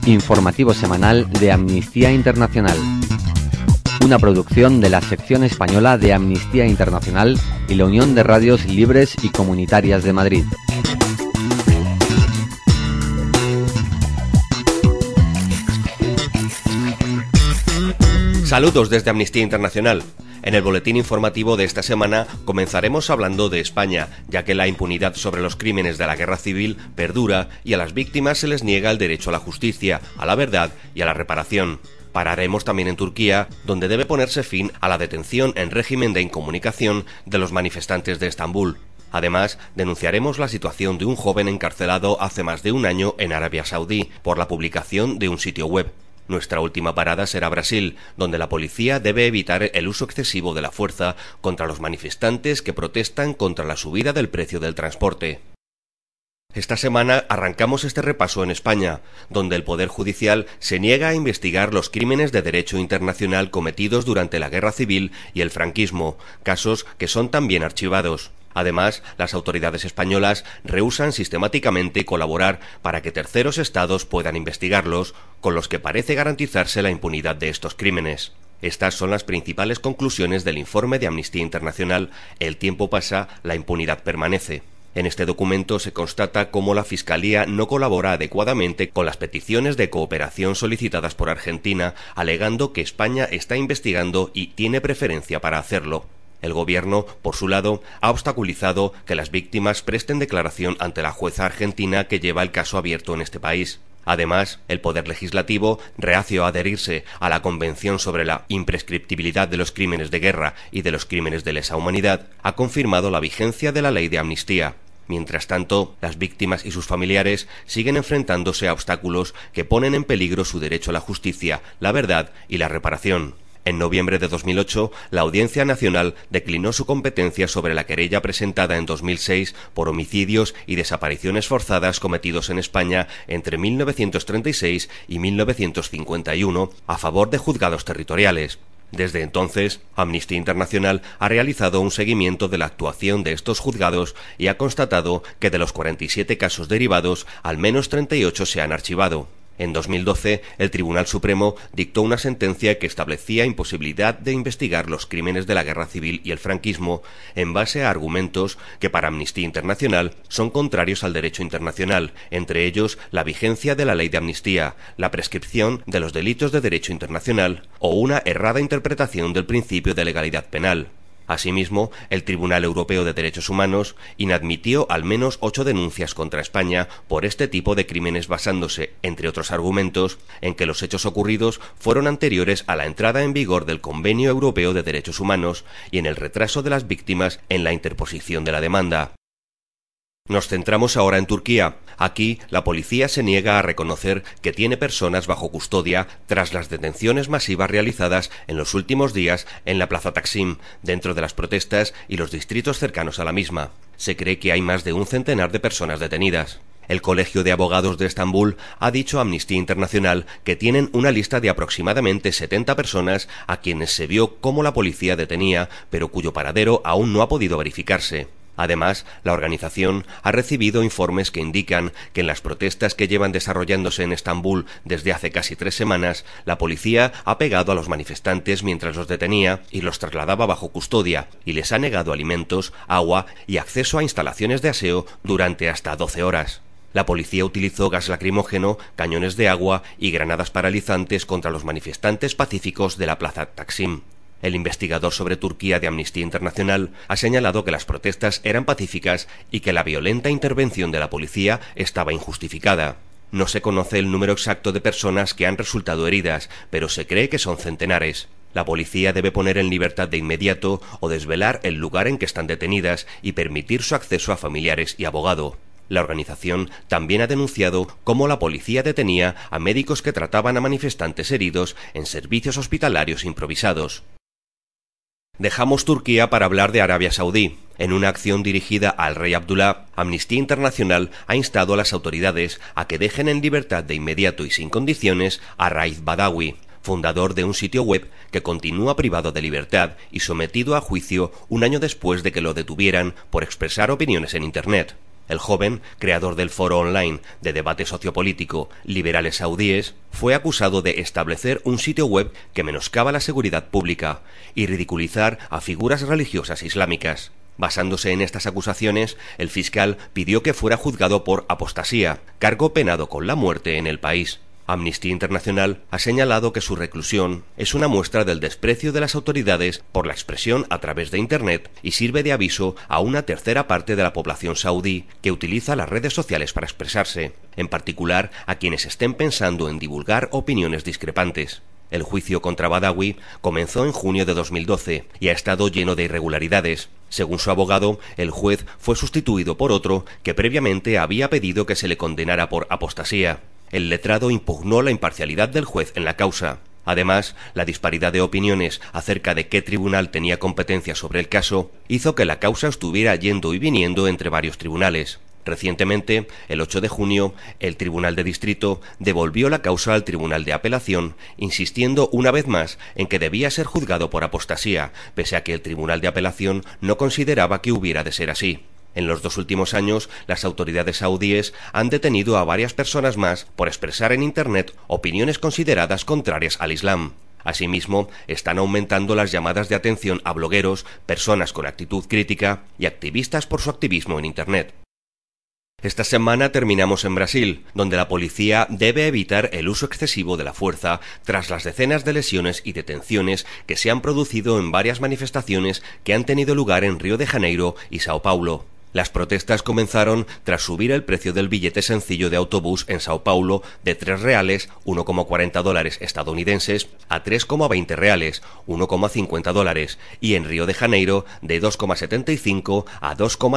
Informativo semanal de Amnistía Internacional. Una producción de la sección española de Amnistía Internacional y la Unión de Radios Libres y Comunitarias de Madrid. Saludos desde Amnistía Internacional. En el boletín informativo de esta semana comenzaremos hablando de España, ya que la impunidad sobre los crímenes de la guerra civil perdura y a las víctimas se les niega el derecho a la justicia, a la verdad y a la reparación. Pararemos también en Turquía, donde debe ponerse fin a la detención en régimen de incomunicación de los manifestantes de Estambul. Además, denunciaremos la situación de un joven encarcelado hace más de un año en Arabia Saudí por la publicación de un sitio web. Nuestra última parada será Brasil, donde la policía debe evitar el uso excesivo de la fuerza contra los manifestantes que protestan contra la subida del precio del transporte. Esta semana arrancamos este repaso en España, donde el Poder Judicial se niega a investigar los crímenes de derecho internacional cometidos durante la Guerra Civil y el franquismo, casos que son también archivados. Además, las autoridades españolas rehúsan sistemáticamente colaborar para que terceros estados puedan investigarlos, con los que parece garantizarse la impunidad de estos crímenes. Estas son las principales conclusiones del informe de Amnistía Internacional El tiempo pasa, la impunidad permanece. En este documento se constata cómo la Fiscalía no colabora adecuadamente con las peticiones de cooperación solicitadas por Argentina, alegando que España está investigando y tiene preferencia para hacerlo. El Gobierno, por su lado, ha obstaculizado que las víctimas presten declaración ante la jueza argentina que lleva el caso abierto en este país. Además, el Poder Legislativo, reacio a adherirse a la Convención sobre la imprescriptibilidad de los crímenes de guerra y de los crímenes de lesa humanidad, ha confirmado la vigencia de la ley de amnistía. Mientras tanto, las víctimas y sus familiares siguen enfrentándose a obstáculos que ponen en peligro su derecho a la justicia, la verdad y la reparación. En noviembre de 2008, la Audiencia Nacional declinó su competencia sobre la querella presentada en 2006 por homicidios y desapariciones forzadas cometidos en España entre 1936 y 1951 a favor de juzgados territoriales. Desde entonces, Amnistía Internacional ha realizado un seguimiento de la actuación de estos juzgados y ha constatado que de los 47 casos derivados, al menos 38 se han archivado. En 2012, el Tribunal Supremo dictó una sentencia que establecía imposibilidad de investigar los crímenes de la Guerra Civil y el franquismo en base a argumentos que para Amnistía Internacional son contrarios al derecho internacional, entre ellos la vigencia de la ley de amnistía, la prescripción de los delitos de derecho internacional o una errada interpretación del principio de legalidad penal. Asimismo, el Tribunal Europeo de Derechos Humanos inadmitió al menos 8 denuncias contra España por este tipo de crímenes basándose, entre otros argumentos, en que los hechos ocurridos fueron anteriores a la entrada en vigor del Convenio Europeo de Derechos Humanos y en el retraso de las víctimas en la interposición de la demanda. Nos centramos ahora en Turquía. Aquí, la policía se niega a reconocer que tiene personas bajo custodia tras las detenciones masivas realizadas en los últimos días en la Plaza Taksim, dentro de las protestas y los distritos cercanos a la misma. Se cree que hay más de un centenar de personas detenidas. El Colegio de Abogados de Estambul ha dicho a Amnistía Internacional que tienen una lista de aproximadamente 70 personas a quienes se vio cómo la policía detenía, pero cuyo paradero aún no ha podido verificarse. Además, la organización ha recibido informes que indican que en las protestas que llevan desarrollándose en Estambul desde hace casi 3 semanas, la policía ha pegado a los manifestantes mientras los detenía y los trasladaba bajo custodia, y les ha negado alimentos, agua y acceso a instalaciones de aseo durante hasta 12 horas. La policía utilizó gas lacrimógeno, cañones de agua y granadas paralizantes contra los manifestantes pacíficos de la Plaza Taksim. El investigador sobre Turquía de Amnistía Internacional ha señalado que las protestas eran pacíficas y que la violenta intervención de la policía estaba injustificada. No se conoce el número exacto de personas que han resultado heridas, pero se cree que son centenares. La policía debe poner en libertad de inmediato o desvelar el lugar en que están detenidas y permitir su acceso a familiares y abogado. La organización también ha denunciado cómo la policía detenía a médicos que trataban a manifestantes heridos en servicios hospitalarios improvisados. Dejamos Turquía para hablar de Arabia Saudí. En una acción dirigida al rey Abdullah, Amnistía Internacional ha instado a las autoridades a que dejen en libertad de inmediato y sin condiciones a Raif Badawi, fundador de un sitio web que continúa privado de libertad y sometido a juicio un año después de que lo detuvieran por expresar opiniones en Internet. El joven, creador del foro online de debate sociopolítico Liberales Saudíes, fue acusado de establecer un sitio web que menoscaba la seguridad pública y ridiculizar a figuras religiosas islámicas. Basándose en estas acusaciones, el fiscal pidió que fuera juzgado por apostasía, cargo penado con la muerte en el país. Amnistía Internacional ha señalado que su reclusión es una muestra del desprecio de las autoridades por la expresión a través de Internet y sirve de aviso a una tercera parte de la población saudí que utiliza las redes sociales para expresarse, en particular a quienes estén pensando en divulgar opiniones discrepantes. El juicio contra Badawi comenzó en junio de 2012 y ha estado lleno de irregularidades. Según su abogado, el juez fue sustituido por otro que previamente había pedido que se le condenara por apostasía. El letrado impugnó la imparcialidad del juez en la causa. Además, la disparidad de opiniones acerca de qué tribunal tenía competencia sobre el caso hizo que la causa estuviera yendo y viniendo entre varios tribunales. Recientemente, el 8 de junio, el Tribunal de Distrito devolvió la causa al Tribunal de Apelación, insistiendo una vez más en que debía ser juzgado por apostasía, pese a que el Tribunal de Apelación no consideraba que hubiera de ser así. En los 2 últimos años, las autoridades saudíes han detenido a varias personas más por expresar en Internet opiniones consideradas contrarias al Islam. Asimismo, están aumentando las llamadas de atención a blogueros, personas con actitud crítica y activistas por su activismo en Internet. Esta semana terminamos en Brasil, donde la policía debe evitar el uso excesivo de la fuerza tras las decenas de lesiones y detenciones que se han producido en varias manifestaciones que han tenido lugar en Río de Janeiro y Sao Paulo. Las protestas comenzaron tras subir el precio del billete sencillo de autobús en Sao Paulo de $3, $1,40 estadounidenses, a $3,20, $1,50, y en Río de Janeiro de $2,75 a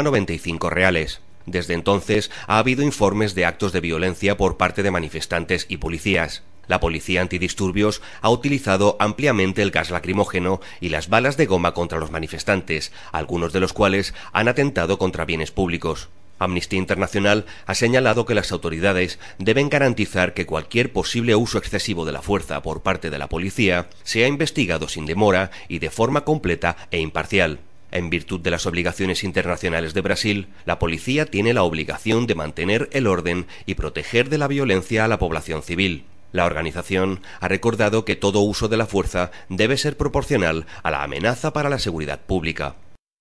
$2,95. Desde entonces ha habido informes de actos de violencia por parte de manifestantes y policías. La policía antidisturbios ha utilizado ampliamente el gas lacrimógeno y las balas de goma contra los manifestantes, algunos de los cuales han atentado contra bienes públicos. Amnistía Internacional ha señalado que las autoridades deben garantizar que cualquier posible uso excesivo de la fuerza por parte de la policía sea investigado sin demora y de forma completa e imparcial. En virtud de las obligaciones internacionales de Brasil, la policía tiene la obligación de mantener el orden y proteger de la violencia a la población civil. La organización ha recordado que todo uso de la fuerza debe ser proporcional a la amenaza para la seguridad pública.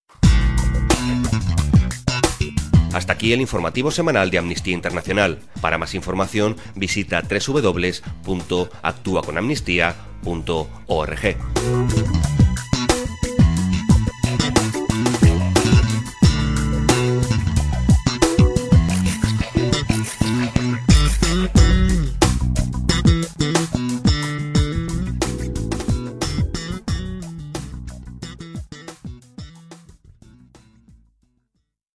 Hasta aquí el informativo semanal de Amnistía Internacional. Para más información visita www.actuaconamnistia.org.